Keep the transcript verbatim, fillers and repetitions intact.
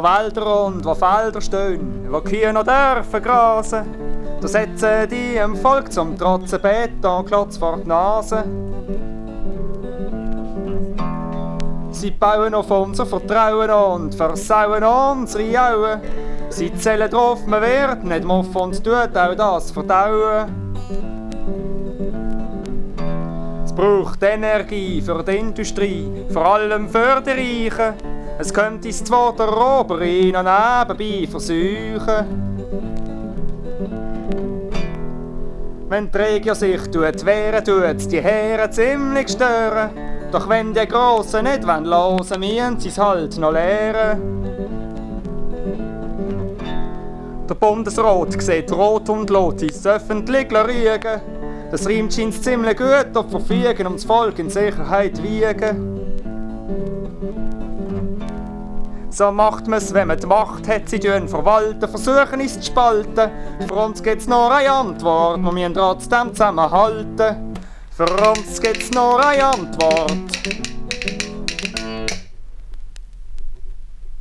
wo Wälder und wo Felder stehen, wo Kühe noch dürfen grasen. Da setzen die im Volk zum Trotzen Betonklotz vor die Nase. Sie bauen auf unser Vertrauen und versauen unsere Augen. Sie zählen drauf, man wird nicht muff und tut auch das verdauen. Es braucht Energie für die Industrie, vor allem für die Reichen. Es könnte ins zweite Roberin und nebenbei versuchen. Wenn die Regio sich tut wehren, tut's die Herren ziemlich stören. Doch wenn die Grossen nicht hören wollen, müssen sie's halt noch lehren. Der Bundesrat sieht rot und lässt es öffentlich rügen. Das reimt scheint's ziemlich gut auf Verfügen, um das Volk in Sicherheit wiegen. So macht man's, wenn man die Macht hat, sie tun verwalten, versuchen es zu spalten. Für uns gibt's nur eine Antwort, wir müssen trotzdem zusammenhalten. Für uns gibt's nur eine Antwort.